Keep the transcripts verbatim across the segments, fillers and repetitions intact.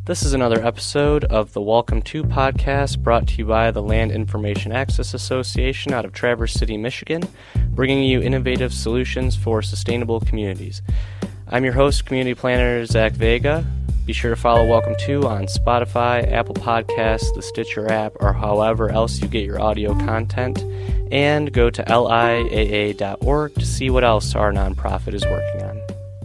This is another episode of the Welcome To podcast brought to you by the Land Information Access Association out of Traverse City, Michigan, bringing you innovative solutions for sustainable communities. I'm your host, community planner Zach Vega. Be sure to follow Welcome To on Spotify, Apple Podcasts, the Stitcher app, or however else you get your audio content, and go to L I A A dot org to see what else our nonprofit is working on.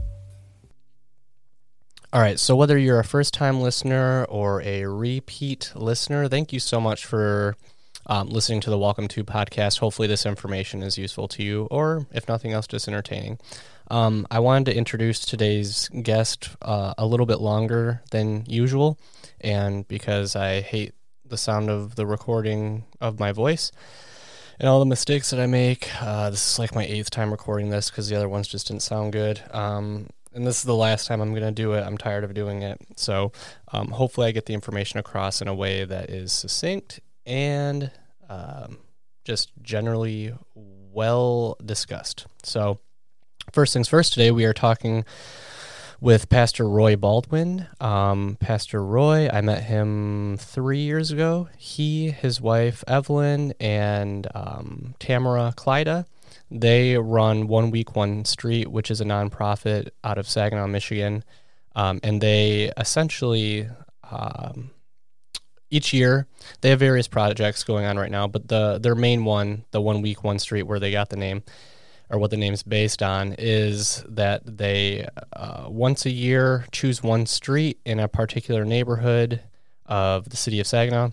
All right, so whether you're a first-time listener or a repeat listener, thank you so much for um, listening to the Welcome To podcast. Hopefully this information is useful to you, or if nothing else, just entertaining. Um, I wanted to introduce today's guest uh, a little bit longer than usual, and because I hate the sound of the recording of my voice and all the mistakes that I make, uh, this is like my eighth time recording this because the other ones just didn't sound good. Um, And this is the last time I'm going to do it. I'm tired of doing it. So um, hopefully I get the information across in a way that is succinct and um, just generally well discussed. So first things first, today we are talking with Pastor Roy Baldwin. Um, Pastor Roy, I met him three years ago. He, his wife Evelyn, and um, Tamara Clyda, they run One Week, One Street, which is a nonprofit out of Saginaw, Michigan. Um, and they essentially, um, each year, they have various projects going on right now, but the their main one, the One Week, One Street, where they got the name, or what the name's based on, is that they uh, once a year choose one street in a particular neighborhood of the city of Saginaw,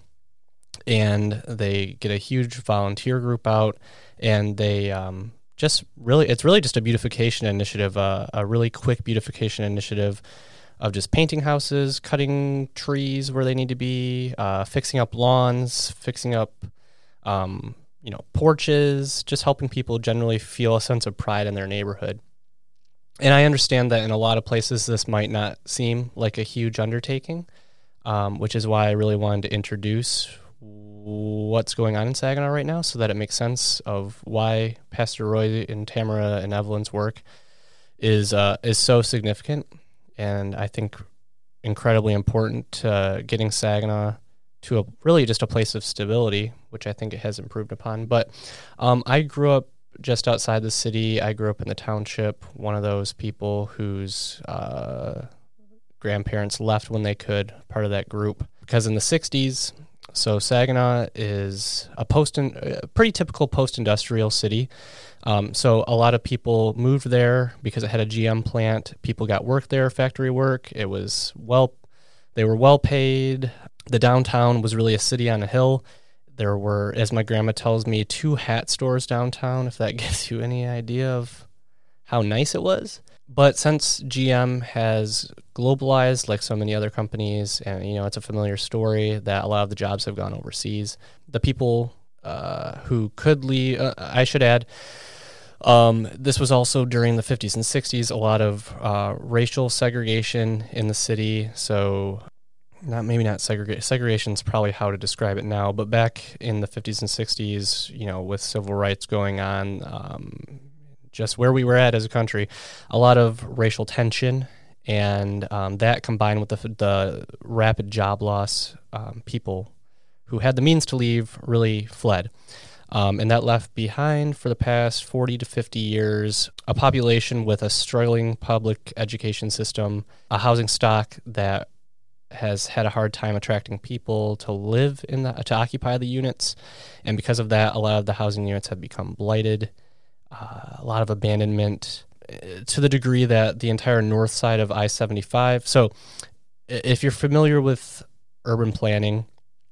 and they get a huge volunteer group out, and they um, just really, it's really just a beautification initiative, uh, a really quick beautification initiative of just painting houses, cutting trees where they need to be, uh, fixing up lawns, fixing up, um, you know, porches, just helping people generally feel a sense of pride in their neighborhood. And I understand that in a lot of places this might not seem like a huge undertaking, um, which is why I really wanted to introduce what's going on in Saginaw right now so that it makes sense of why Pastor Roy and Tamara and Evelyn's work is uh, is so significant, and I think incredibly important to getting Saginaw to a really just a place of stability, which I think it has improved upon. But um, I grew up just outside the city. I grew up in the township, one of those people whose uh, grandparents left when they could, part of that group, because in the sixties, so Saginaw is a post, a pretty typical post-industrial city. Um, so a lot of people moved there because it had a G M plant. People got work there, factory work. It was well, they were well paid. The downtown was really a city on a hill. There were, as my grandma tells me, two hat stores downtown, if that gives you any idea of how nice it was. But since G M has globalized like so many other companies, and, you know, it's a familiar story that a lot of the jobs have gone overseas, the people uh, who could leave, uh, I should add, um, this was also during the fifties and sixties, a lot of uh, racial segregation in the city. So not maybe not segregation, segregation is probably how to describe it now, but back in the fifties and sixties, you know, with civil rights going on, um, just where we were at as a country, a lot of racial tension, and um, that combined with the, the rapid job loss, um, people who had the means to leave really fled. Um, and that left behind for the past forty to fifty years a population with a struggling public education system, a housing stock that has had a hard time attracting people to live in the, to occupy the units. And because of that, a lot of the housing units have become blighted. Uh, a lot of abandonment uh, to the degree that the entire north side of I seventy-five. So if you're familiar with urban planning,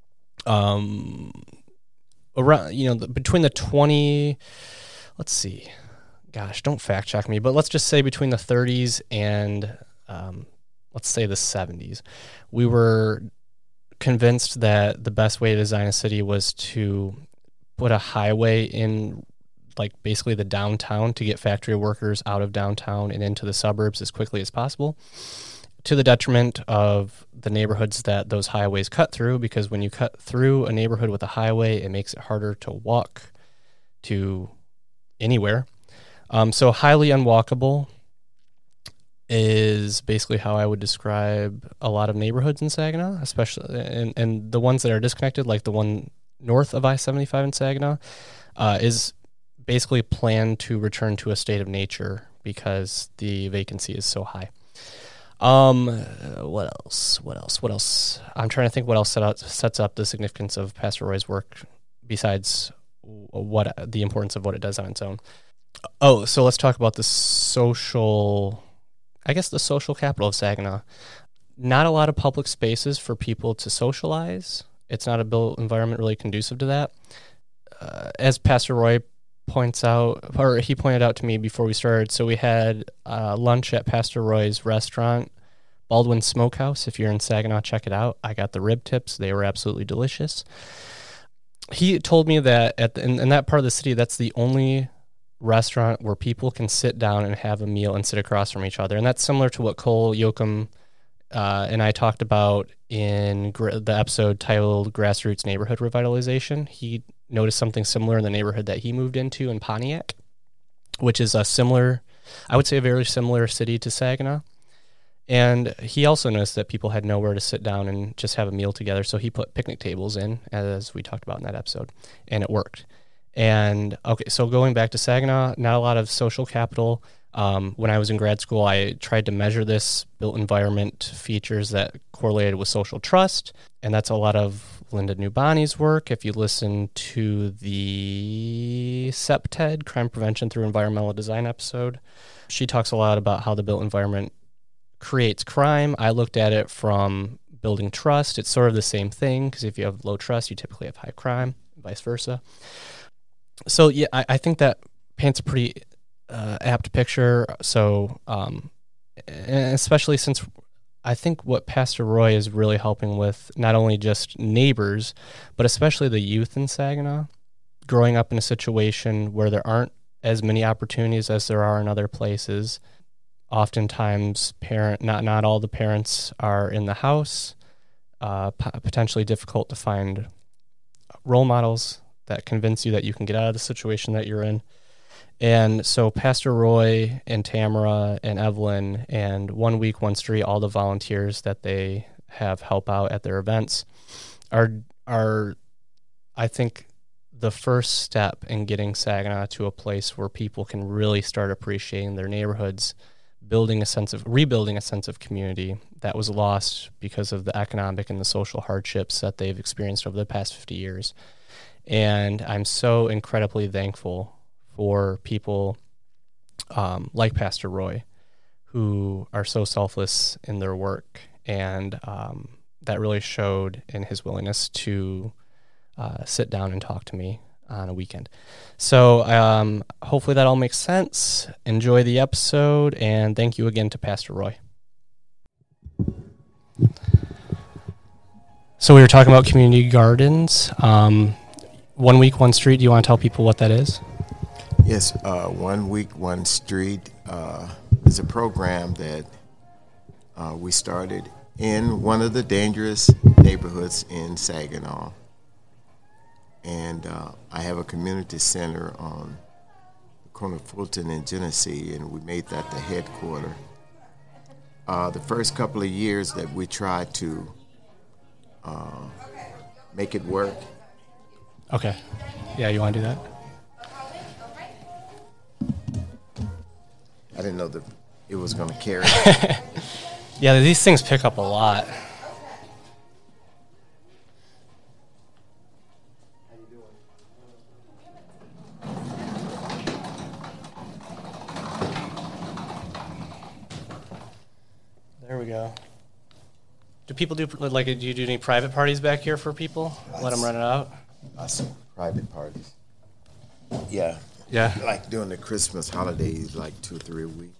um, around, you know, the, between the twenty, let's see, gosh, don't fact check me, but let's just say between the thirties and um, let's say the seventies, we were convinced that the best way to design a city was to put a highway in, like basically the downtown, to get factory workers out of downtown and into the suburbs as quickly as possible, to the detriment of the neighborhoods that those highways cut through, because when you cut through a neighborhood with a highway, it makes it harder to walk to anywhere. Um, so highly unwalkable. is basically how I would describe a lot of neighborhoods in Saginaw, especially and, and the ones that are disconnected, like the one north of I seventy-five in Saginaw, uh, is basically planned to return to a state of nature because the vacancy is so high. Um, what else? What else? What else? I'm trying to think what else set out, sets up the significance of Pastor Roy's work besides what the importance of what it does on its own. Oh, so let's talk about the social, I guess the social capital of Saginaw. Not a lot of public spaces for people to socialize. It's not a built environment really conducive to that. Uh, as Pastor Roy points out, or he pointed out to me before we started, so we had uh, lunch at Pastor Roy's restaurant, Baldwin Smokehouse. If you're in Saginaw, check it out. I got the rib tips. They were absolutely delicious. He told me that at the, in, in that part of the city, that's the only restaurant where people can sit down and have a meal and sit across from each other. And that's similar to what Cole Yoakum uh, and I talked about in gr- the episode titled Grassroots Neighborhood Revitalization. He noticed something similar in the neighborhood that he moved into in Pontiac, which is a similar, I would say a very similar city to Saginaw. And he also noticed that people had nowhere to sit down and just have a meal together. So he put picnic tables in, as we talked about in that episode, and it worked. And okay, so going back to Saginaw, not a lot of social capital. Um, when I was in grad school, I tried to measure this built environment features that correlated with social trust. And that's a lot of Linda Nubani's work. If you listen to the CEPTED, Crime Prevention Through Environmental Design episode, she talks a lot about how the built environment creates crime. I looked at it from building trust. It's sort of the same thing, because if you have low trust, you typically have high crime, and vice versa. So yeah, I, I think that paints a pretty uh, apt picture. So um, especially since I think what Pastor Roy is really helping with, not only just neighbors, but especially the youth in Saginaw, growing up in a situation where there aren't as many opportunities as there are in other places. Oftentimes, parent not not all the parents are in the house. Uh, p- potentially difficult to find role models that convince you that you can get out of the situation that you're in. And so Pastor Roy and Tamara and Evelyn and One Week, One Street, all the volunteers that they have help out at their events are, are I think, the first step in getting Saginaw to a place where people can really start appreciating their neighborhoods, building a sense of, rebuilding a sense of community that was lost because of the economic and the social hardships that they've experienced over the past fifty years. And I'm so incredibly thankful for people um, like Pastor Roy, who are so selfless in their work, and um, that really showed in his willingness to uh, sit down and talk to me on a weekend. So um, hopefully that all makes sense. Enjoy the episode, and thank you again to Pastor Roy. So we were talking about community gardens. Um, One Week, One Street. Do you want to tell people what that is? Yes, uh, One Week, One Street uh, is a program that uh, we started in one of the dangerous neighborhoods in Saginaw. And uh, I have a community center on the corner of Fulton and Genesee, and we made that the headquarter. Uh, the first couple of years that we tried to uh, make it work. Okay. Yeah, you want to do that? I didn't know that it was going to carry. Yeah, these things pick up a lot. There we go. Do people do, like, do you do any private parties back here for people? Lots. Let them run it out? Lots of private parties. Yeah. Yeah. Like during the Christmas holidays, like two or three a week.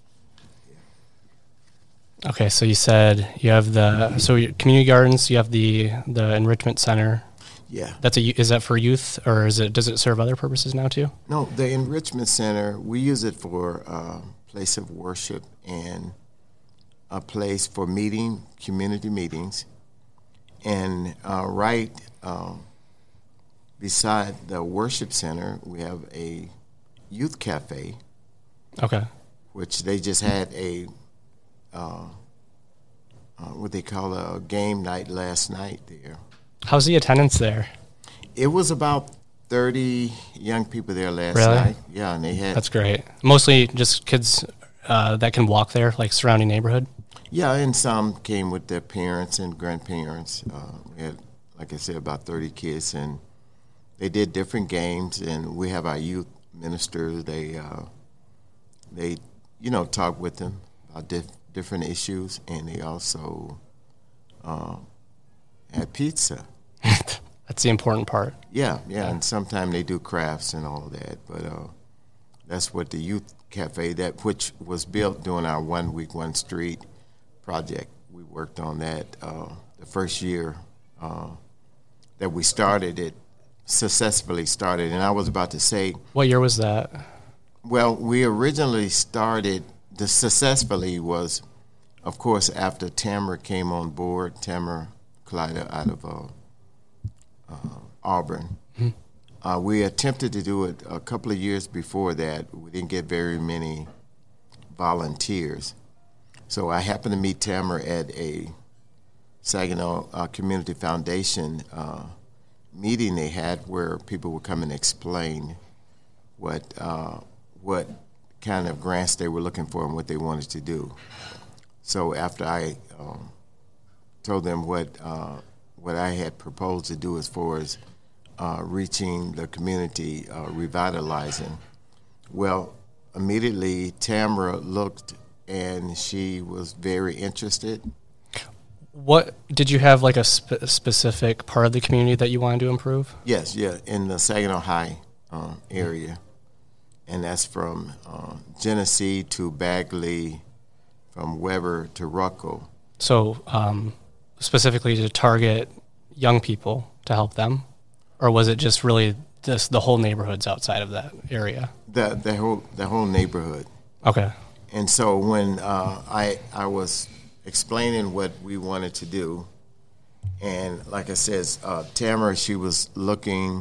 Yeah. Okay, so you said you have the, so your community gardens, you have the, the enrichment center. Yeah. That's a, is that for youth, or is it, does it serve other purposes now too? No, the enrichment center, we use it for a place of worship and a place for meeting, community meetings. And uh, right um, beside the worship center, we have a youth cafe. Okay. Which they just had a uh, uh, what they call a game night last night there. How's the attendance there? It was about thirty young people there last Really? night. Yeah, and they had... That's great. Mostly just kids uh, that can walk there, like surrounding neighborhood? Yeah, and some came with their parents and grandparents. Uh, we had, like I said, about thirty kids, and they did different games, and we have our youth ministers. They, uh, they you know, talk with them about dif- different issues, and they also uh, had pizza. That's the important part. Yeah, yeah, and sometimes they do crafts and all of that, but uh, that's what the youth cafe, that which was built during our One Week, One Street project. We worked on that uh, the first year uh, that we started it, successfully started, and I was about to say... What year was that? Well, we originally started, the successfully was, of course, after Tamara came on board, Tamara Kleider out of... Uh, Uh, Auburn. Mm-hmm. Uh, we attempted to do it a couple of years before that. We didn't get very many volunteers. So I happened to meet Tamara at a Saginaw uh, Community Foundation uh, meeting they had where people would come and explain what uh, what kind of grants they were looking for and what they wanted to do. So after I um, told them what uh, what I had proposed to do as far as uh, reaching the community, uh, revitalizing. Well, immediately Tamara looked and she was very interested. What, did you have like a spe- specific part of the community that you wanted to improve? Yes, yeah, in the Saginaw High uh, area. And that's from uh, Genesee to Bagley, from Weber to Ruckel. So, um, specifically to target young people to help them, or was it just really this the whole neighborhoods outside of that area? The the whole the whole neighborhood. Okay. And so when uh, I I was explaining what we wanted to do, and like I said, uh, Tamara, she was looking,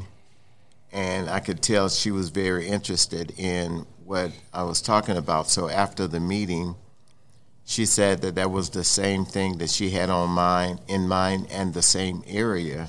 and I could tell she was very interested in what I was talking about. So after the meeting, she said that that was the same thing that she had on mind, in mind, and the same area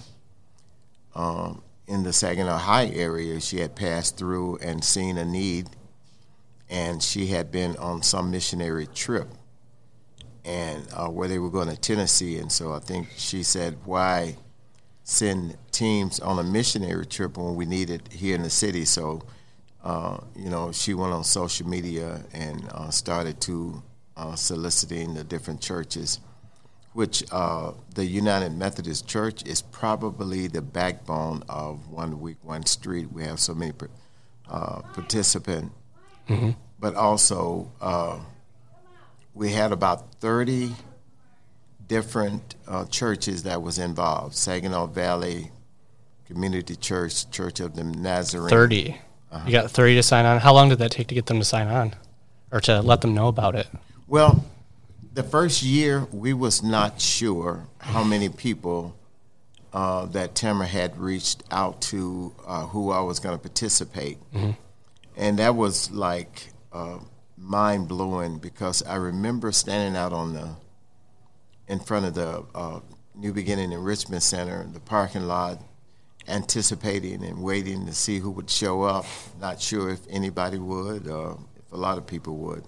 um, in the Saginaw High area. She had passed through and seen a need, and she had been on some missionary trip, and uh, where they were going to Tennessee. And so I think she said, why send teams on a missionary trip when we need it here in the city? So, uh, you know, she went on social media and uh, started to Uh, soliciting the different churches, which uh, the United Methodist Church is probably the backbone of One Week, One Street. We have so many uh, participants, mm-hmm. but also uh, we had about thirty different uh, churches that was involved. Saginaw Valley Community Church, Church of the Nazarene. thirty. Uh-huh. You got thirty to sign on. How long did that take to get them to sign on, or to let them know about it? Well, the first year we was not sure how many people uh, that Tamara had reached out to, uh, who I was going to participate, mm-hmm. and that was like uh, mind blowing, because I remember standing out on the in front of the uh, New Beginning Enrichment Center, the parking lot, anticipating and waiting to see who would show up. Not sure if anybody would, or if a lot of people would.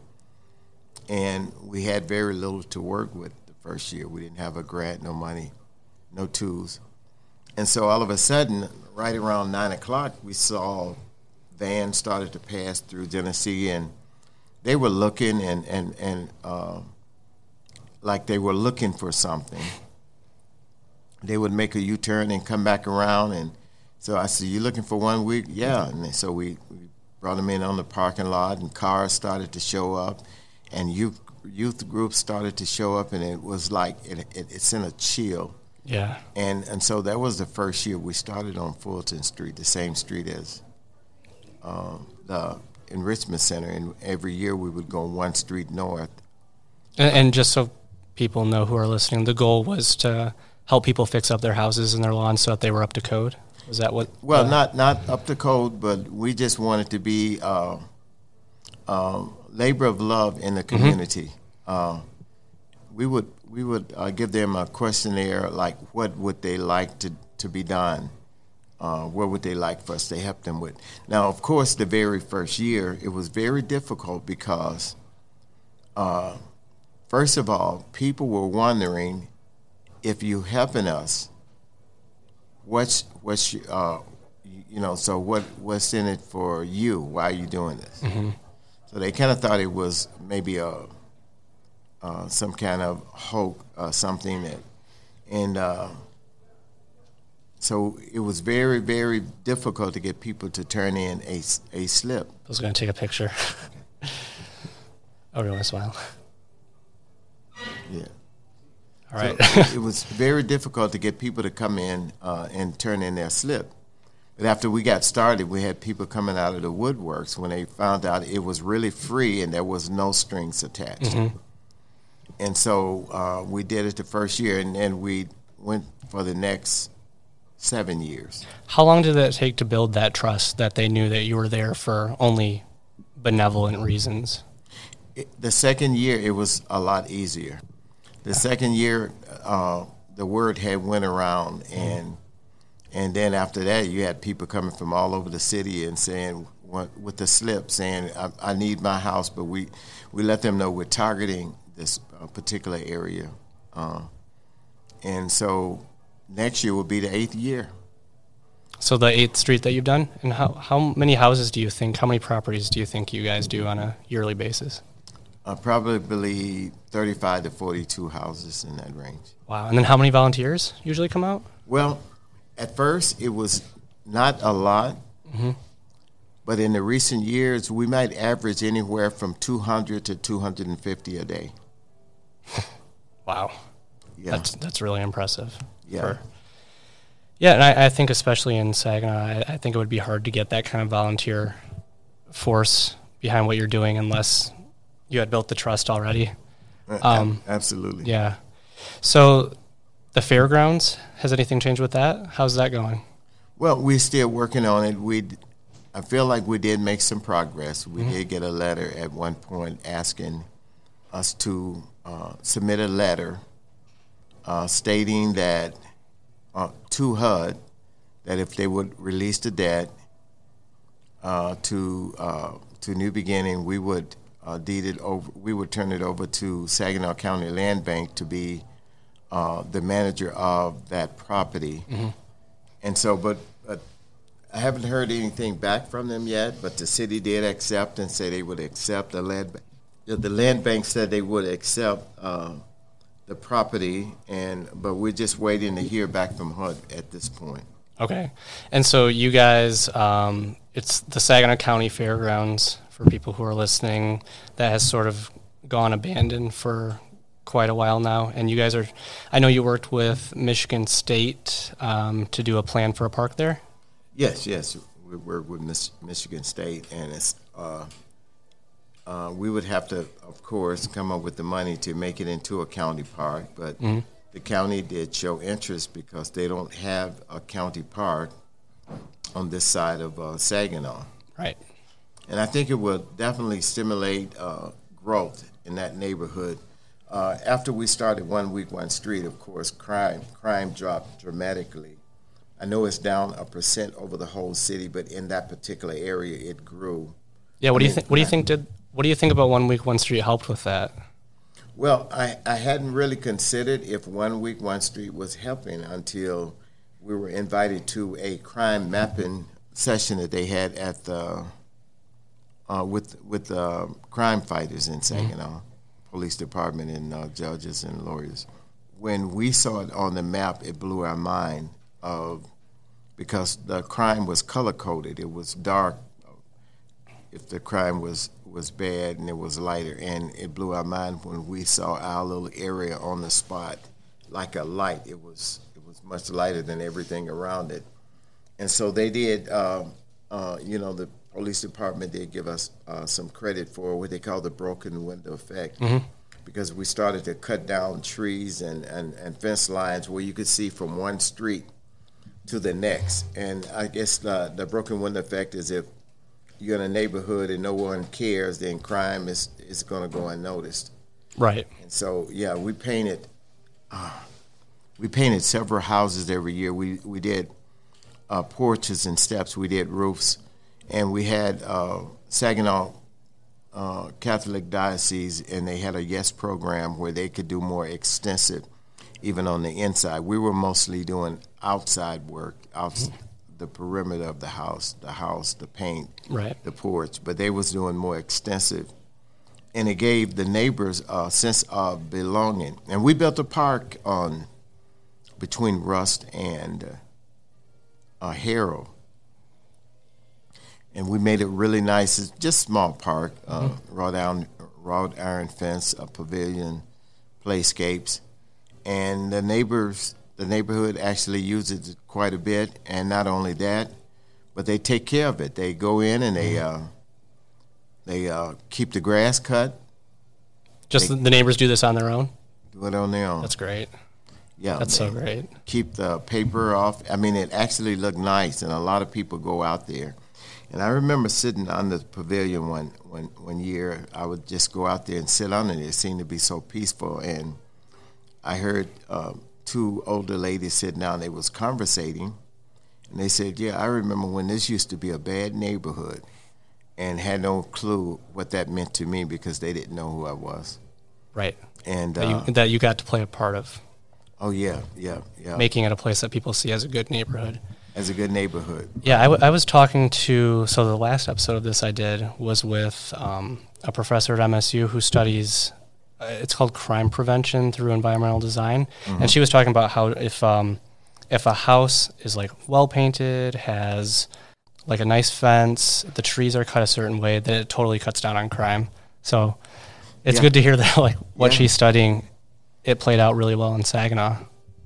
And we had very little to work with the first year. We didn't have a grant, no money, no tools. And so all of a sudden, right around nine o'clock, we saw vans started to pass through Genesee, and they were looking and, and, and uh, like they were looking for something. They would make a U-turn and come back around. And so I said, you looking for One Week? Yeah. And so we, we brought them in on the parking lot, and cars started to show up. And youth youth groups started to show up, and it was like it, it, it sent a chill. Yeah. And and so that was the first year we started on Fulton Street, the same street as um, the Enrichment Center. And every year we would go one street north. And, and just so people know who are listening, the goal was to help people fix up their houses and their lawns so that they were up to code. Was that what? Well, uh, not not up to code, but we just wanted to be. Uh, um, labor of love in the community. Mm-hmm. Uh, we would we would uh, give them a questionnaire like what would they like to, to be done, uh, what would they like for us to help them with. Now, of course, the very first year it was very difficult because, uh, first of all, people were wondering if you helping us, what's what's uh, you know, so what what's in it for you? Why are you doing this? Mm-hmm. So they kind of thought it was maybe a uh, some kind of hoax, uh, something that, and uh, so it was very very difficult to get people to turn in a a slip. I was going to take a picture. Oh, really? Smile. Yeah. All right. So it, it was very difficult to get people to come in uh, and turn in their slip. But after we got started, we had people coming out of the woodworks when they found out it was really free and there was no strings attached. Mm-hmm. And so uh, we did it the first year, and then we went for the next seven years. How long did it take to build that trust that they knew that you were there for only benevolent reasons? It, the second year, it was a lot easier. The second year, uh, the word had went around, and and then after that, you had people coming from all over the city and saying, what, with the slip, saying, I, I need my house, but we, we let them know we're targeting this uh, particular area. Uh, and so next year will be the eighth year. So the eighth Street that you've done, and how, how many houses do you think, how many properties do you think you guys do on a yearly basis? Uh, probably thirty-five to forty-two houses in that range. Wow. And then how many volunteers usually come out? Well, at first it was not a lot, mm-hmm. but in the recent years we might average anywhere from two hundred to two hundred fifty a day. Wow. Yeah. That's that's really impressive. Yeah. For, yeah, and I, I think especially in Saginaw, I, I think it would be hard to get that kind of volunteer force behind what you're doing unless you had built the trust already. Um, Absolutely. Yeah. So the fairgrounds, has anything changed with that? How's that going? Well, we're still working on it. We, I feel like we did make some progress. We mm-hmm. did get a letter at one point asking us to uh, submit a letter uh, stating that uh, to H U D that if they would release the debt uh, to uh, to New Beginning, we would uh, deed it over. We would turn it over to Saginaw County Land Bank to be uh, the manager of that property. Mm-hmm. And so, but, but I haven't heard anything back from them yet. But the city did accept and say they would accept the land. The land bank said they would accept uh, the property, and but we're just waiting to hear back from H U D at this point. Okay, and so you guys, um, it's the Saginaw County Fairgrounds, for people who are listening, that has sort of gone abandoned for quite a while now. And you guys are, I know you worked with Michigan State um, to do a plan for a park there? Yes, yes. We work with Miss, Michigan State, and it's uh, uh, we would have to, of course, come up with the money to make it into a county park, but mm-hmm. the county did show interest because they don't have a county park on this side of uh, Saginaw. Right. And I think it will definitely stimulate uh, growth in that neighborhood. Uh, after we started One Week, One Street, of course, crime crime dropped dramatically. I know it's down a percent over the whole city, but in that particular area, it grew. Yeah. What do you think? What do you think did? What do you think about One Week, One Street helped with that? Well, I, I hadn't really considered if One Week, One Street was helping until we were invited to a crime mapping session that they had at the uh, with with uh, crime fighters in Saginaw mm-hmm. Police Department and uh, judges and lawyers. When we saw it on the map, it blew our mind of because the crime was color coded. It was dark if the crime was, was bad, and it was lighter. And it blew our mind when we saw our little area on the spot like a light. It was it was much lighter than everything around it. And so they did, uh, uh, you know, the police department did give us uh, some credit for what they call the broken window effect. Mm-hmm. Because we started to cut down trees and, and, and fence lines where you could see from one street to the next. And I guess the, the broken window effect is if you're in a neighborhood and no one cares, then crime is, is going to go unnoticed. Right. And so, yeah, we painted uh, we painted several houses every year. We we did uh, porches and steps. We did roofs, and we had uh, Saginaw uh, Catholic Diocese, and they had a YES program where they could do more extensive, even on the inside. We were mostly doing outside work, outside. Mm-hmm. The perimeter of the house, the house, the paint, right. the porch, but they was doing more extensive, and it gave the neighbors a sense of belonging. And we built a park on between Rust and uh, uh, Harrow, and we made it really nice. It's just a small park, uh, mm-hmm. wrought iron, wrought iron fence, a pavilion, playscapes, and the neighbors. The neighborhood actually uses it quite a bit, and not only that, but they take care of it. They go in and they uh, they uh, keep the grass cut. Just they the neighbors do this on their own? Do it on their own. That's great. Yeah, that's so great. Keep the paper off. I mean, it actually looked nice, and a lot of people go out there. And I remember sitting on the pavilion one one one year. I would just go out there and sit on it. It seemed to be so peaceful, and I heard. Uh, Two older ladies sitting down, they was conversating, and they said, yeah, I remember when this used to be a bad neighborhood, and had no clue what that meant to me because they didn't know who I was. Right. And that, uh, you, that you got to play a part of. Oh, yeah, yeah, yeah. Making it a place that people see as a good neighborhood. As a good neighborhood. Yeah, I, w- I was talking to, so the last episode of this I did was with um, a professor at M S U who studies it's called crime prevention through environmental design, mm-hmm. and she was talking about how if um, if a house is like well painted, has like a nice fence, the trees are cut a certain way, that it totally cuts down on crime. So it's yeah. good to hear that like what yeah. she's studying, it played out really well in Saginaw.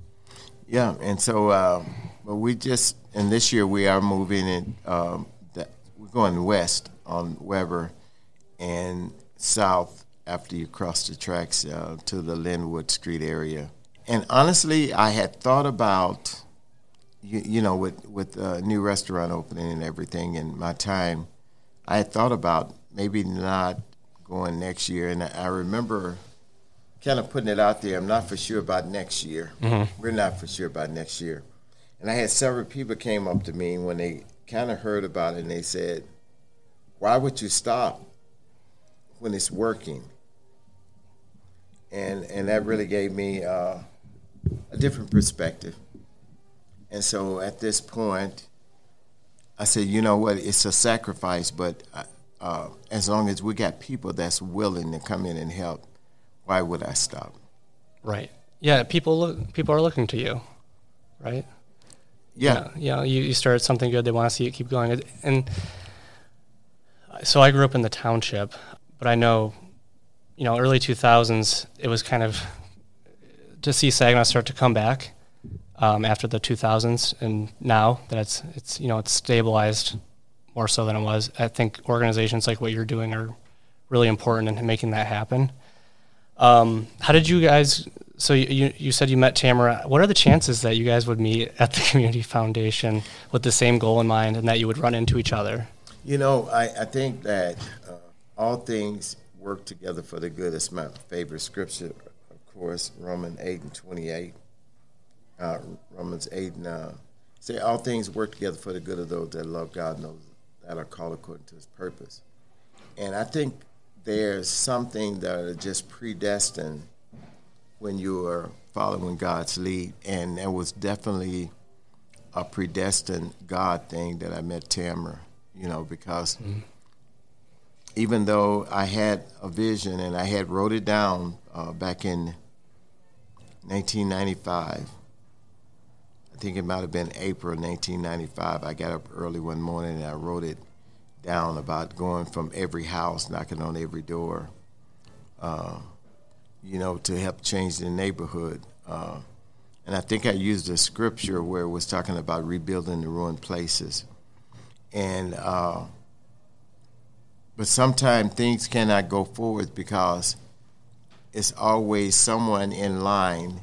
Yeah, and so uh, well, we just and this year we are moving in. Um, that we're going west on Weber and south. After you cross the tracks uh, to the Linwood Street area. And honestly, I had thought about, you, you know, with, with a new restaurant opening and everything in my time, I had thought about maybe not going next year. And I remember kind of putting it out there. I'm not for sure about next year. Mm-hmm. We're not for sure about next year. And I had several people came up to me when they kind of heard about it, and they said, why would you stop when it's working? And and that really gave me uh, a different perspective. And so at this point, I said, you know what, it's a sacrifice, but uh, as long as we got people that's willing to come in and help, why would I stop? Right. Yeah, people look, people are looking to you, right? Yeah. Yeah, you, you start something good, they want to see it keep going. And so I grew up in the township, but I know, you know, early two thousands, it was kind of to see Saginaw start to come back um, after the two thousands, and now that it's it's you know it's stabilized more so than it was. I think organizations like what you're doing are really important in making that happen. Um, how did you guys? So you you said you met Tamara. What are the chances that you guys would meet at the community foundation with the same goal in mind, and that you would run into each other? You know, I I think that uh, all things work together for the good. It's my favorite scripture, of course, Romans eight and twenty-eight. Uh, Romans eight and uh, say all things work together for the good of those that love God and those that are called according to His purpose. And I think there's something that are just predestined when you are following God's lead, and it was definitely a predestined God thing that I met Tamara. You know, because. Mm-hmm. Even though I had a vision and I had wrote it down uh, back in nineteen ninety-five, I think it might have been April nineteen ninety-five, I got up early one morning and I wrote it down about going from every house, knocking on every door, uh, you know, to help change the neighborhood. Uh, and I think I used a scripture where it was talking about rebuilding the ruined places. And uh, But sometimes things cannot go forward because it's always someone in line,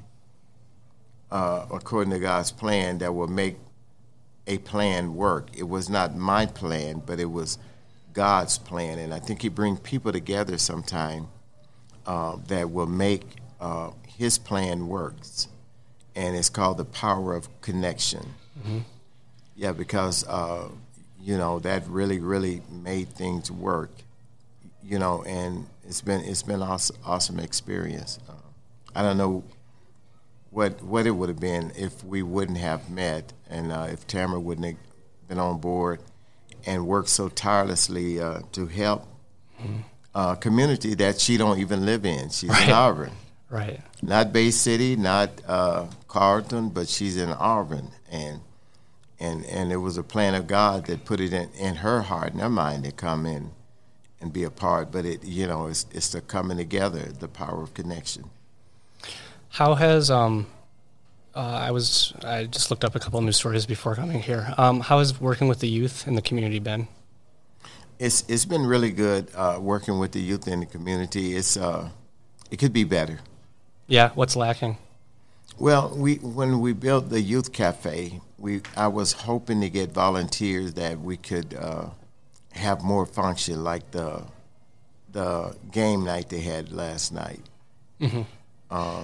uh, according to God's plan, that will make a plan work. It was not my plan, but it was God's plan. And I think He brings people together sometime uh, that will make uh, his plan works, and it's called the Power of Connection. Mm-hmm. Yeah, because uh, you know that really, really made things work. You know, and it's been it's been awesome, awesome experience. Uh, I don't know what what it would have been if we wouldn't have met, and uh, if Tamara wouldn't have been on board and worked so tirelessly uh, to help mm-hmm. a community that she don't even live in. She's right. in Auburn, right? Not Bay City, not uh, Carlton, but she's in Auburn, and and and it was a plan of God that put it in, in her heart and her mind to come in and be a part. But it, you know, it's it's the coming together, the power of connection. How has um, uh, I was I just looked up a couple of news stories before coming here. Um, how has working with the youth in the community been? It's it's been really good uh, working with the youth in the community. It's uh, it could be better. Yeah, what's lacking? Well, we when we built the youth cafe, we I was hoping to get volunteers that we could uh, have more function, like the the game night they had last night. Mm-hmm. Uh,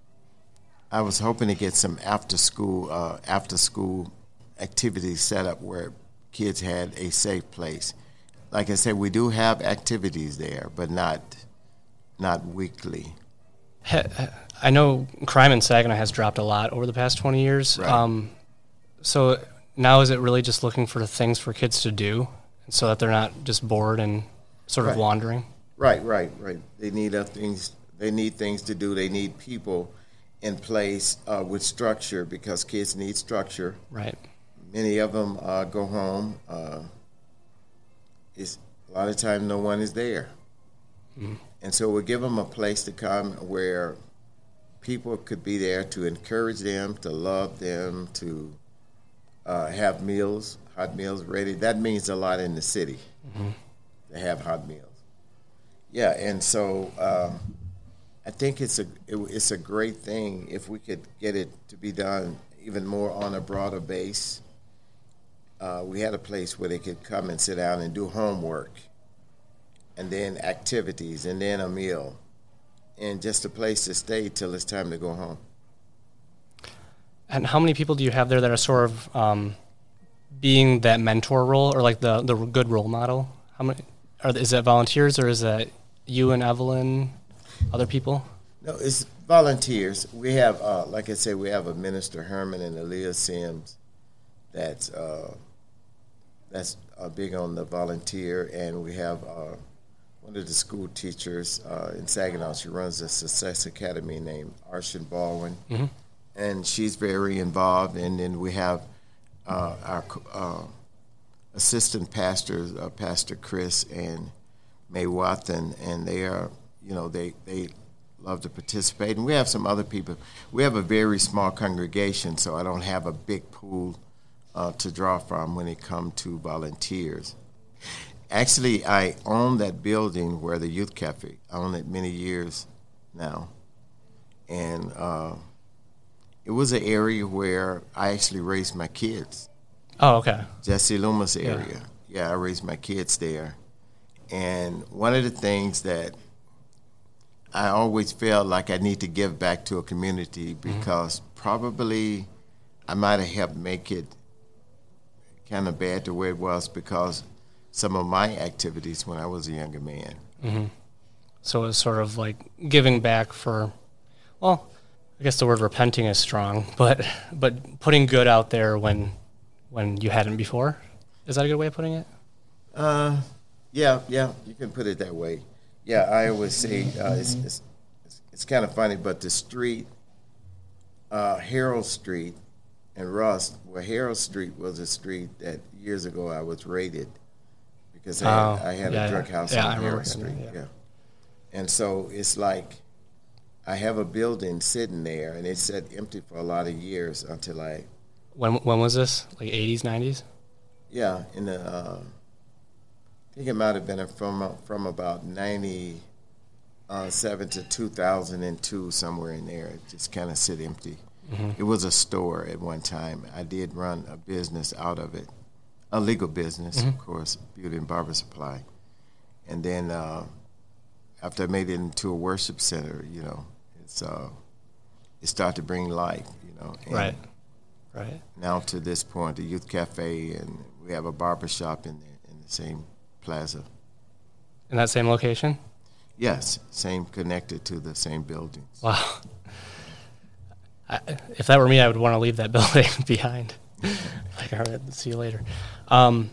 I was hoping to get some after school uh, after school activities set up where kids had a safe place. Like I said, we do have activities there, but not not weekly. I know crime in Saginaw has dropped a lot over the past twenty years. Right. Um, so now is it really just looking for things for kids to do so that they're not just bored and sort of right. wandering? Right, right, right. They need uh, things. They need things to do. They need people in place uh, with structure, because kids need structure. Right. Many of them uh, go home. Uh, it's a lot of times no one is there, mm. and so we give them a place to come where people could be there to encourage them, to love them, to uh, have meals, hot meals ready. That means a lot in the city, mm-hmm. to have hot meals. Yeah, and so um, I think it's a it, it's a great thing if we could get it to be done even more on a broader base. Uh, we had a place where they could come and sit down and do homework, and then activities, and then a meal, and just a place to stay till it's time to go home. And how many people do you have there that are sort of um, being that mentor role, or like the, the good role model? How many? Are, is that volunteers, or is that you and Evelyn, other people? No, it's volunteers. We have, uh, like I said, we have a Minister Herman and Aaliyah Sims that's uh, that's uh, big on the volunteer, and we have uh, one of the school teachers uh, in Saginaw. She runs the Success Academy named Arshan Baldwin, mm-hmm. and she's very involved. And then we have uh, our uh, assistant pastors, uh, Pastor Chris and May Watson, and they are, you know, they they love to participate. And we have some other people. We have a very small congregation, so I don't have a big pool uh, to draw from when it comes to volunteers. Actually, I own that building where the youth cafe. I own it many years now, and uh, it was an area where I actually raised my kids. Oh, okay. Jesse Loomis area. Yeah. yeah, I raised my kids there. And one of the things that I always felt like I need to give back to a community, because mm-hmm. probably I might have helped make it kind of bad the way it was because some of my activities when I was a younger man. Mm-hmm. So it's sort of like giving back for, well, I guess the word repenting is strong, but but putting good out there when when you hadn't before. Is that a good way of putting it? Uh, yeah, yeah, you can put it that way. Yeah, I always say uh, it's, it's it's it's kind of funny, but the street, uh, Harold Street and Rust, well, Harold Street was a street that years ago I was raided because I had, oh, I had yeah, a drug house yeah, on Harold Street. That, yeah. yeah, and so it's like I have a building sitting there, and it sat empty for a lot of years until I. When when was this? Like eighties, nineties? Yeah, in the. Uh, I think it might have been from from about ninety-seven to two thousand two, somewhere in there. It just kind of sit empty. Mm-hmm. It was a store at one time. I did run a business out of it, a legal business, mm-hmm. of course, beauty and barber supply. And then uh, after I made it into a worship center, you know, it's uh, it started to bring life, you know. And right, right. Now to this point, the youth cafe, and we have a barber shop in the, in the same plaza. In that same location? Yes, same, connected to the same buildings. Wow. I, if that were me, I would want to leave that building behind. Like, all right, see you later. Um,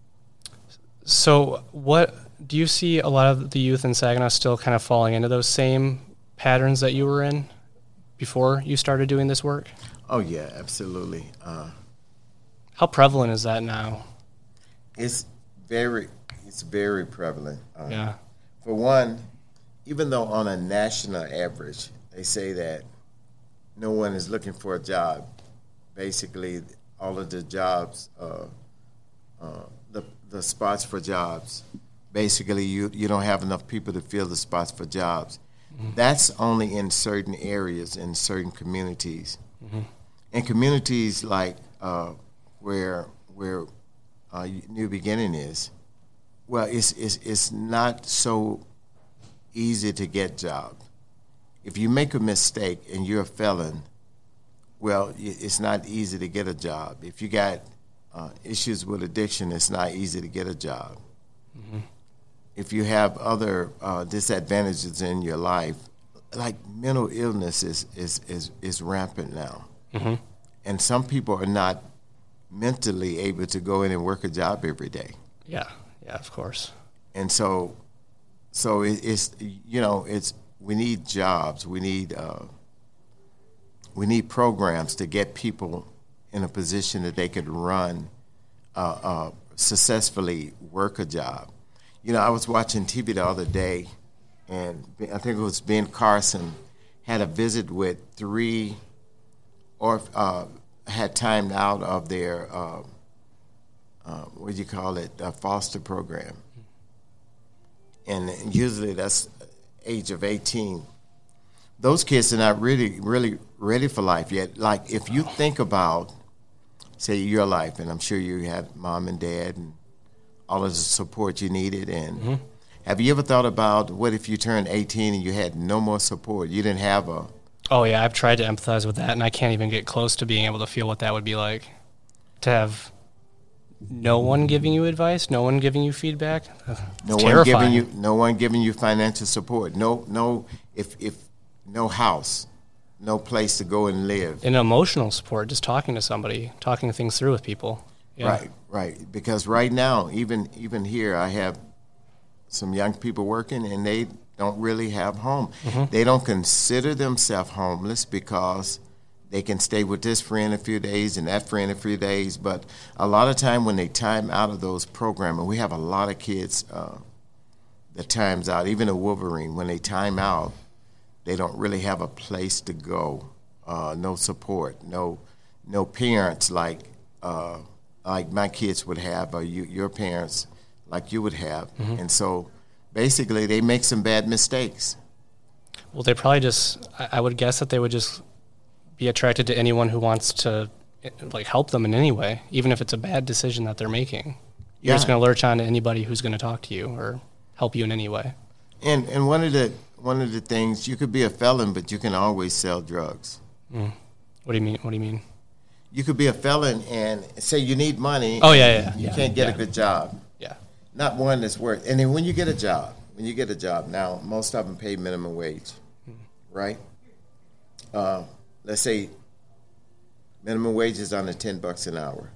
so what, do you see a lot of the youth in Saginaw still kind of falling into those same patterns that you were in before you started doing this work? Oh, yeah, absolutely. Uh, How prevalent is that now? It's very, it's very prevalent. Uh, yeah. For one, even though on a national average, they say that no one is looking for a job, basically all of the jobs, uh, uh, the the spots for jobs, basically you, you don't have enough people to fill the spots for jobs. Mm-hmm. That's only in certain areas, in certain communities. Mm-hmm. In communities like uh, where where uh, New Beginning is, well, it's, it's, it's not so easy to get jobs. If you make a mistake and you're a felon, well, it's not easy to get a job. If you got uh, issues with addiction, it's not easy to get a job. Mm-hmm. If you have other uh, disadvantages in your life, like mental illness is is is, is rampant now. Mm-hmm. And some people are not mentally able to go in and work a job every day. Yeah, yeah, of course. And so, so it, it's, you know, it's, we need jobs. We need uh, we need programs to get people in a position that they could run, uh, uh, successfully work a job. You know, I was watching T V the other day, and I think it was Ben Carson had a visit with three, or uh, had timed out of their uh, uh, what do you call it, a foster program, and usually that's age of eighteen. Those kids are not really, really ready for life yet. Like, if you think about, say, your life, and I'm sure you had mom and dad and all of the support you needed, and mm-hmm. have you ever thought about what if you turned eighteen and you had no more support? You didn't have a... Oh, yeah, I've tried to empathize with that, and I can't even get close to being able to feel what that would be like. To have no one giving you advice, no one giving you feedback. No one giving you, no one giving you financial support. No, no, if if no house, no place to go and live. And emotional support, just talking to somebody, talking things through with people. Yeah. Right, right. Because right now, even even here, I have some young people working, and they don't really have home. Mm-hmm. They don't consider themselves homeless because they can stay with this friend a few days and that friend a few days. But a lot of time when they time out of those programs, and we have a lot of kids uh, that times out, even a Wolverine, when they time out, they don't really have a place to go, uh, no support, no no parents like uh, like my kids would have, or you, your parents like you would have. Mm-hmm. And so basically they make some bad mistakes. Well, they probably just, I would guess that they would just be attracted to anyone who wants to like help them in any way, even if it's a bad decision that they're making. You're yeah. just going to lurch on to anybody who's going to talk to you or help you in any way. And and one of the one of the things, you could be a felon, but you can always sell drugs. Mm. What do you mean? What do you mean? You could be a felon and say you need money. Oh yeah, yeah. You yeah, can't get yeah. a good job. Yeah. Not one that's worth. And then when you get a job, when you get a job, now most of them pay minimum wage, mm. right? Uh, let's say minimum wage is under ten bucks an hour.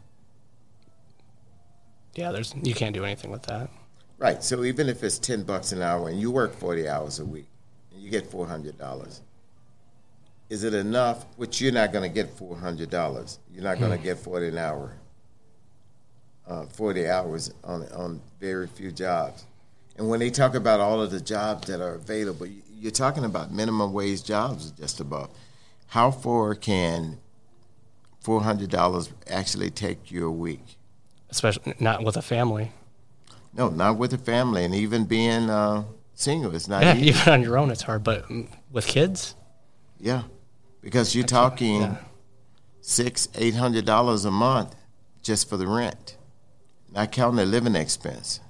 Yeah, there's you can't do anything with that. Right. So even if it's ten bucks an hour and you work forty hours a week and you get four hundred dollars, is it enough? Which you're not going to get four hundred dollars. You're not going to get forty an hour. Uh, forty hours on on very few jobs. And when they talk about all of the jobs that are available, you're talking about minimum wage jobs just about. How far can four hundred dollars actually take you a week? Especially not with a family. No, not with a family, and even being uh, single, it's not yeah, easy. Even on your own, it's hard. But with kids? Yeah, because you're That's talking yeah. six, eight hundred dollars a month just for the rent, not counting the living expense.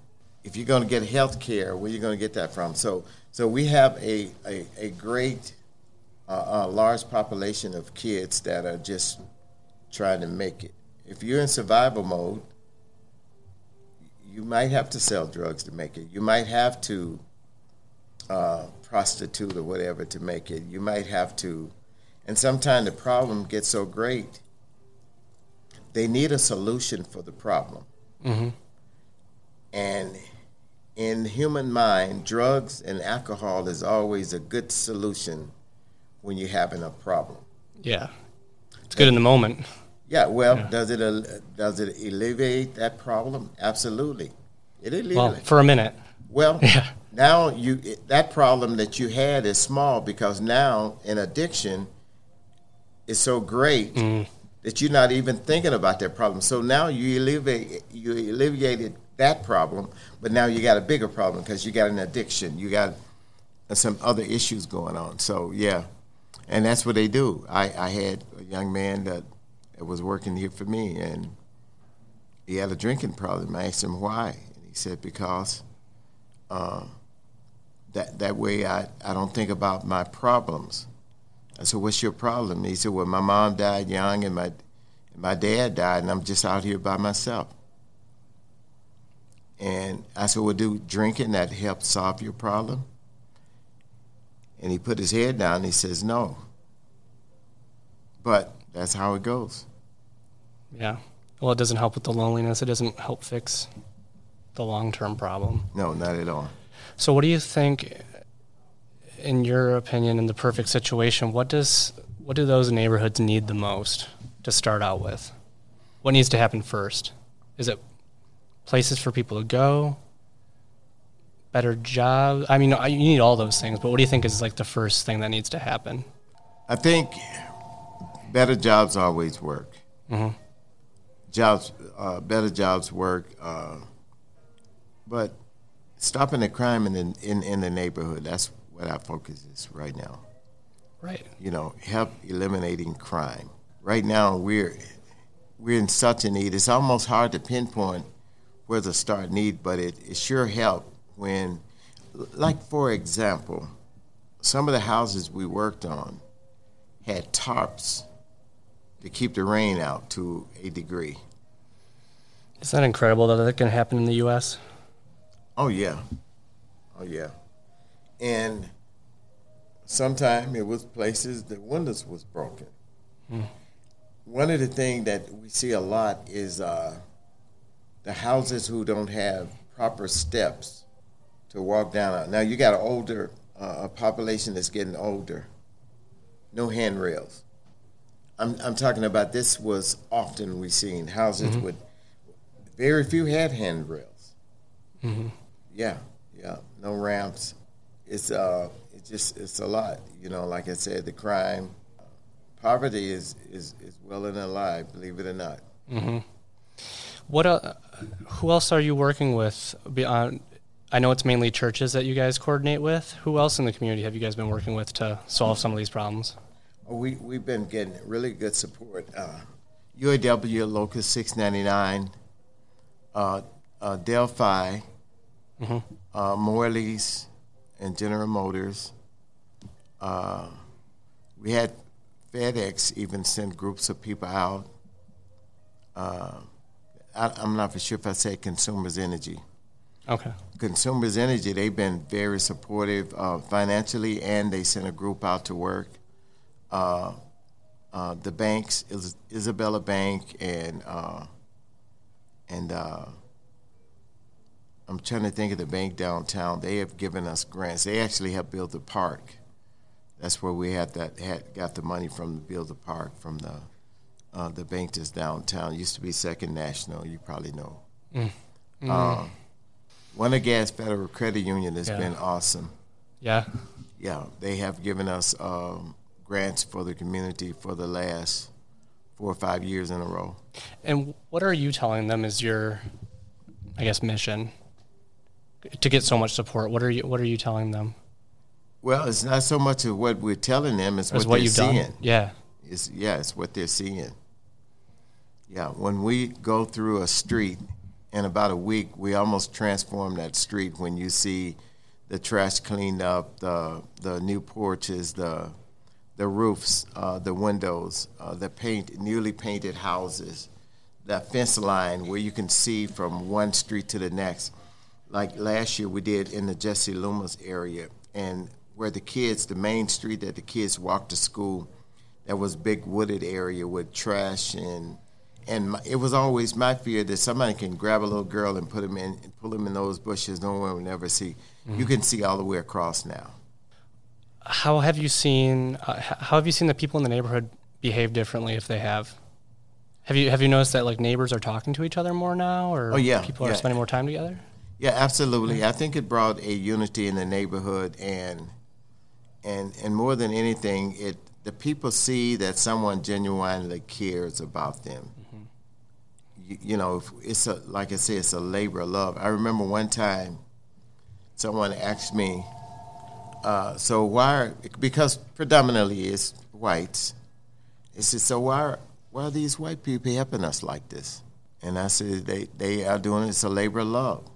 if you're going to get health care, where you're going to get that from? So, so we have a a, a great, uh, a large population of kids that are just trying to make it. If you're in survival mode, you might have to sell drugs to make it. You might have to uh, prostitute or whatever to make it. You might have to, and sometimes the problem gets so great, they need a solution for the problem. Mm-hmm. And in the human mind, drugs and alcohol is always a good solution when you're having a problem. Yeah, it's good and, in the moment. Yeah, well, yeah. does it uh, does it alleviate that problem? Absolutely, it alleviates. Well, for a minute. Well, yeah. now you that problem that you had is small because now an addiction is so great mm. that you're not even thinking about that problem. So now you alleviate you alleviated that problem, but now you got a bigger problem because you got an addiction. You got some other issues going on. So yeah, and that's what they do. I, I had a young man that. It was working here for me, and he had a drinking problem. I asked him why, and he said because uh, that that way I, I don't think about my problems. I said, what's your problem? And he said, well, my mom died young, and my and my dad died, and I'm just out here by myself. And I said, well, do drinking that help solve your problem? And he put his head down, and he says, no. But that's how it goes. Yeah. Well, it doesn't help with the loneliness. It doesn't help fix the long-term problem. No, not at all. So what do you think, in your opinion, in the perfect situation, what does what do those neighborhoods need the most to start out with? What needs to happen first? Is it places for people to go? Better jobs? I mean, you need all those things, but what do you think is like the first thing that needs to happen? I think better jobs always work. Mm-hmm. Jobs, uh, better jobs work, uh, but stopping the crime in the, in, in the neighborhood, that's what our focus is right now. Right. You know, help eliminating crime. Right now, we're we're in such a need. It's almost hard to pinpoint where to start need, but it, it sure helped when, like for example, some of the houses we worked on had tarps to keep the rain out to a degree. Is that incredible that that can happen in the U S? Oh, yeah. Oh, yeah. And sometimes it was places the windows was broken. Hmm. One of the things that we see a lot is uh, the houses who don't have proper steps to walk down. Now, you got an older uh, a population that's getting older. No handrails. I'm I'm talking about this was often we seen houses mm-hmm. with very few had handrails. Mm-hmm. Yeah, yeah, no ramps. It's uh, it's just it's a lot. You know, like I said, the crime, uh, poverty is, is is well and alive. Believe it or not. Mm-hmm. What? Uh, who else are you working with beyond? I know it's mainly churches that you guys coordinate with. Who else in the community have you guys been working with to solve some of these problems? We, we've been getting really good support. Uh, U A W Locus six ninety-nine, uh, uh, Delphi, mm-hmm. uh, Morley's, and General Motors. Uh, we had FedEx even send groups of people out. Uh, I, I'm not for sure if I say Consumers Energy. Okay. Consumers Energy, they've been very supportive uh, financially, and they sent a group out to work. Uh, uh, the banks, Is- Isabella Bank, and uh, and uh, I'm trying to think of the bank downtown. They have given us grants. They actually have built a park. That's where we had that had got the money from to build the park from the uh, the bank that's downtown. It used to be Second National. You probably know. Mm. Mm. Uh, Wanagas Federal Credit Union has yeah. been awesome. Yeah. Yeah, they have given us um, grants for the community for the last four or five years in a row. And what are you telling them is your, I guess, mission to get so much support? What are you What are you telling them? Well, it's not so much of what we're telling them; it's what, what they're you've seeing. Done. Yeah, it's yeah, it's what they're seeing. Yeah, when we go through a street in about a week, we almost transformed that street when you see the trash cleaned up, the the new porches, the the roofs, uh, the windows, uh, the paint, newly painted houses, the fence line where you can see from one street to the next. Like last year we did in the Jesse Loomis area, and where the kids, the main street that the kids walked to school, that was big wooded area with trash, and and my, it was always my fear that somebody can grab a little girl and put them in, pull them in those bushes. No one will never see. Mm-hmm. You can see all the way across now. How have you seen? Uh, how have you seen the people in the neighborhood behave differently if they have? Have you have you noticed that like neighbors are talking to each other more now, or oh, yeah, people yeah. are spending more time together? Yeah, absolutely. I think it brought a unity in the neighborhood, and and and more than anything, it the people see that someone genuinely cares about them. Mm-hmm. You, you know, it's a like I say, it's a labor of love. I remember one time, someone asked me, uh, "So why?" Are, because predominantly it's whites. They said, "So why are, why are these white people helping us like this?" And I said, "They they are doing it. It's a labor of love."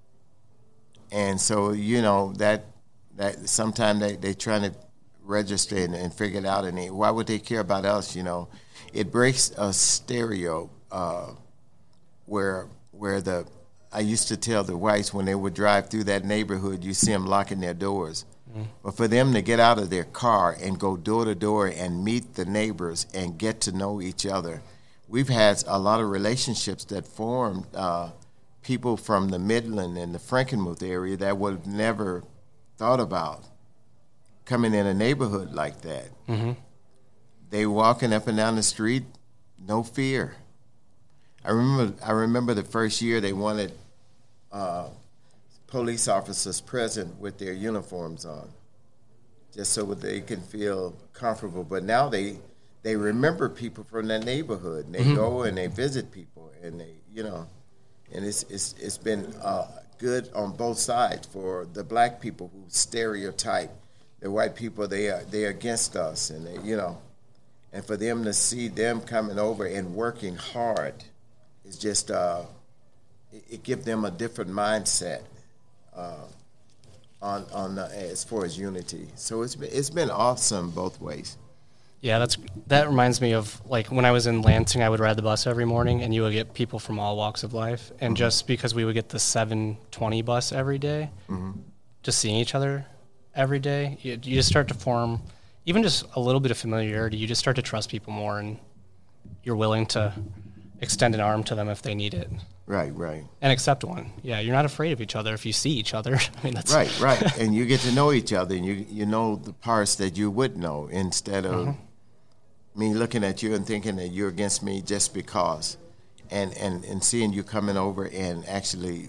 And so, you know, that that sometimes they, they trying to register and, and figure it out. And they, why would they care about us, you know? It breaks a stereo uh, where where the, I used to tell the whites when they would drive through that neighborhood, you see them locking their doors. Mm-hmm. But for them to get out of their car and go door to door and meet the neighbors and get to know each other, we've had a lot of relationships that formed uh, people from the Midland and the Frankenmuth area that would have never thought about coming in a neighborhood like that. Mm-hmm. They walking up and down the street, no fear. I remember I remember the first year they wanted uh, police officers present with their uniforms on, just so that they can feel comfortable. But now they they remember people from that neighborhood, and they mm-hmm. go and they visit people, and they, you know, and it's it's it's been uh, good on both sides for the black people who stereotype the white people. They are they are against us, and they, you know, and for them to see them coming over and working hard is just uh, it, it gives them a different mindset uh, on on uh, as far as unity. So it's been it's been awesome both ways. Yeah, that's that reminds me of like when I was in Lansing, I would ride the bus every morning, and you would get people from all walks of life. And mm-hmm. just because we would get the seven twenty bus every day, mm-hmm. just seeing each other every day, you, you just start to form even just a little bit of familiarity. You just start to trust people more, and you're willing to extend an arm to them if they need it. Right, right. And accept one. Yeah, you're not afraid of each other if you see each other. I mean, that's right, right. And you get to know each other, and you you know the parts that you would know instead of mm-hmm. me looking at you and thinking that you're against me just because, and and, and seeing you coming over and actually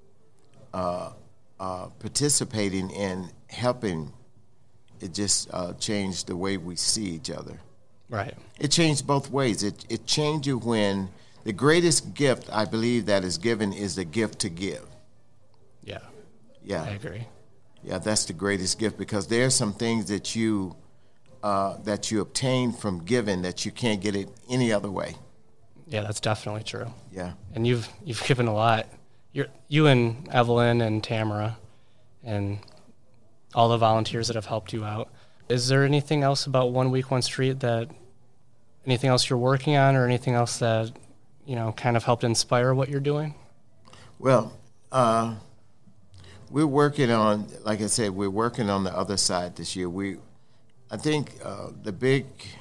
uh, uh, participating in helping. It just uh, changed the way we see each other. Right. It changed both ways. It it changed you when. The greatest gift, I believe, that is given is the gift to give. Yeah. Yeah. I agree. Yeah, that's the greatest gift because there are some things that you uh, that you obtain from giving that you can't get it any other way. Yeah, that's definitely true. Yeah. And you've you've given a lot. You're, you and Evelyn and Tamara and all the volunteers that have helped you out. Is there anything else about One Week, One Street that, anything else you're working on or anything else that, you know, kind of helped inspire what you're doing? Well, uh, we're working on, like I said, we're working on the other side this year. We, I think uh, the big,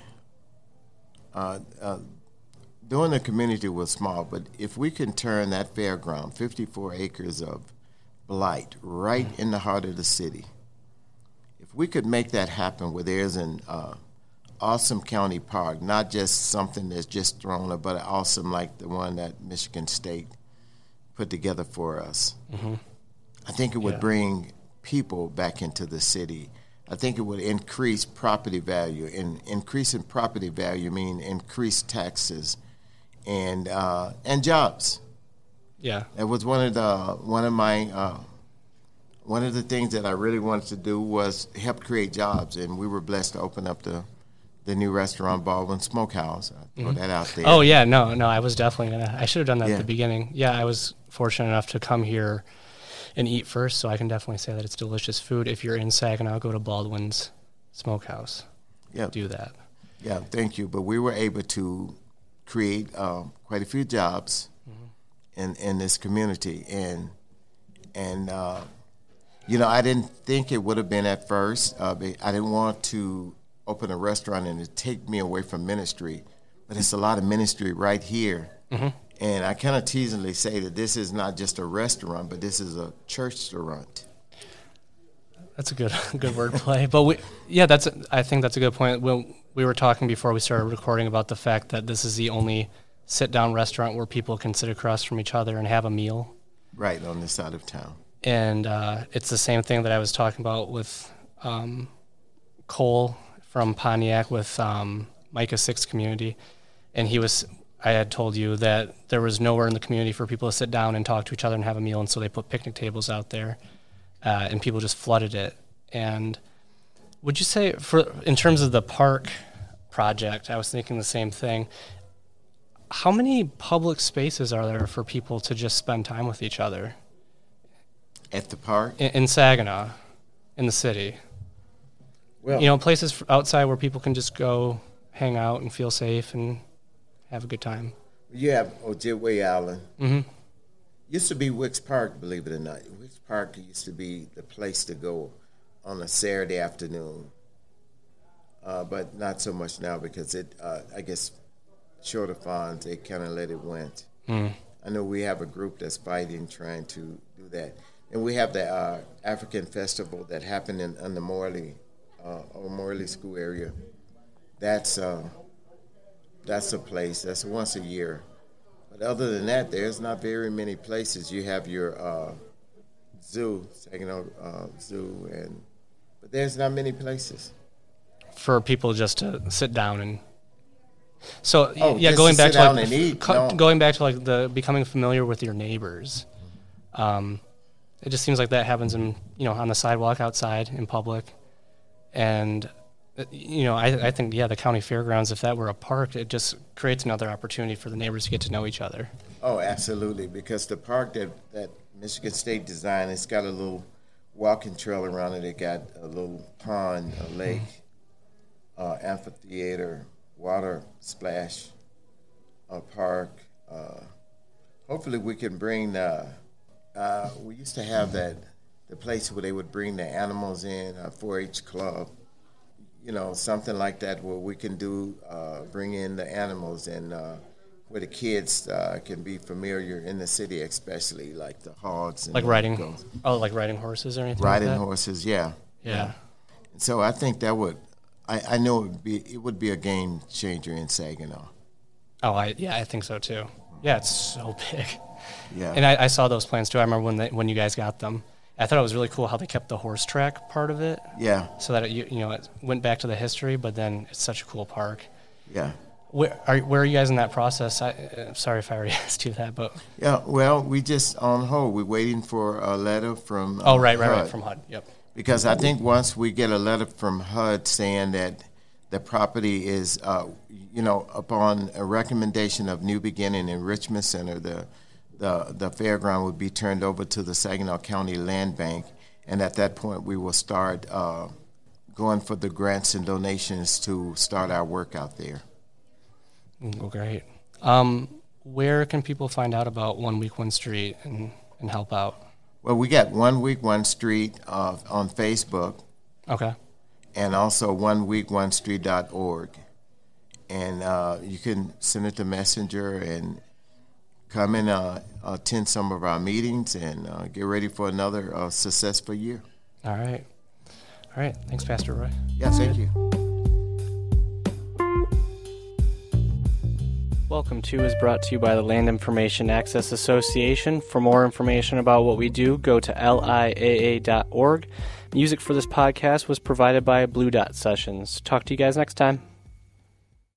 uh, uh, doing the community was small, but if we can turn that fairground, fifty-four acres of blight, right in the heart of the city, if we could make that happen where there's an uh, awesome county park, not just something that's just thrown up, but awesome like the one that Michigan State put together for us. Mm-hmm. I think it would yeah. bring people back into the city. I think it would increase property value, and increasing property value mean increased taxes and uh, and jobs. Yeah, that was one of the one of my uh, one of the things that I really wanted to do was help create jobs, and we were blessed to open up the the new restaurant, Baldwin Smokehouse. I'll throw mm-hmm. that out there. Oh, yeah. No, no, I was definitely going to. I should have done that yeah. at the beginning. Yeah, I was fortunate enough to come here and eat first, so I can definitely say that it's delicious food. If you're in Saginaw, go to Baldwin's Smokehouse. Yeah. Do that. Yeah, thank you. But we were able to create uh, quite a few jobs mm-hmm. in, in this community. And, and uh, you know, I didn't think it would have been at first. Uh, I didn't want to open a restaurant and it take me away from ministry. But it's a lot of ministry right here. Mm-hmm. And I kind of teasingly say that this is not just a restaurant, but this is a church-restaurant. That's a good good wordplay. But we, yeah, that's. A, I think that's a good point. When we were talking before we started recording about the fact that this is the only sit-down restaurant where people can sit across from each other and have a meal. Right, on this side of town. And uh, it's the same thing that I was talking about with um, Cole from Pontiac with um, Micah Six Community, and he was. I had told you that there was nowhere in the community for people to sit down and talk to each other and have a meal, and so they put picnic tables out there, uh, and people just flooded it. And would you say, for in terms of the park project, I was thinking the same thing. How many public spaces are there for people to just spend time with each other? At the park? In, in Saginaw, in the city. Well, you know, places outside where people can just go hang out and feel safe and have a good time. You have Ojibwe Island. Mm-hmm. Used to be Wicks Park, believe it or not. Wicks Park used to be the place to go on a Saturday afternoon, uh, but not so much now because it, uh, I guess, short of funds, they kind of let it went. Mm. I know we have a group that's fighting, trying to do that. And we have the uh, African Festival that happened in, in the Morley, uh, or Morley School area. That's... Uh, That's a place. That's once a year. But other than that, there's not very many places. You have your uh, zoo, Saginaw uh, Zoo, and but there's not many places for people just to sit down and. So oh, yeah, just going to back sit to down like and eat, co- no. going back to like the becoming familiar with your neighbors. Um, it just seems like that happens in you know on the sidewalk outside in public, and. You know, I, I think, yeah, the county fairgrounds, if that were a park, it just creates another opportunity for the neighbors to get to know each other. Oh, absolutely, because the park that, that Michigan State designed, it's got a little walking trail around it. It got a little pond, a lake, uh, amphitheater, water splash, a park. Uh, hopefully we can bring the, uh, we used to have that, the place where they would bring the animals in, a four H club. You know, something like that where we can do, uh, bring in the animals and uh, where the kids uh, can be familiar in the city, especially like the hogs. And like the riding, goats. oh, like riding horses or anything Riding like that? horses, yeah. Yeah. yeah. And so I think that would, I, I know it would, be, it would be a game changer in Saginaw. Oh, I yeah, I think so too. Yeah, it's so big. Yeah. And I, I saw those plans too. I remember when they, when you guys got them. I thought it was really cool how they kept the horse track part of it. Yeah. So that it, you, you know it went back to the history, but then it's such a cool park. Yeah. Where are where are you guys in that process? I, uh, sorry if I already asked you that, but yeah. Well, we just on hold. We're waiting for a letter from. Uh, oh right, right, H U D. right, from H U D. Yep. Because I think once we get a letter from H U D saying that the property is, uh, you know, upon a recommendation of New Beginning Enrichment Center, the the the fairground would be turned over to the Saginaw County Land Bank, and at that point we will start uh, going for the grants and donations to start our work out there. Oh, great. Um, where can people find out about One Week One Street and, and help out? Well, we got One Week One Street uh, on Facebook. Okay. And also one week one street dot org. And uh, you can send it to Messenger and come and uh, attend some of our meetings and uh, get ready for another uh, successful year. All right. All right. Thanks, Pastor Roy. Yeah, thank you. Welcome to is brought to you by the Land Information Access Association. For more information about what we do, go to L I A A dot org. Music for this podcast was provided by Blue Dot Sessions. Talk to you guys next time.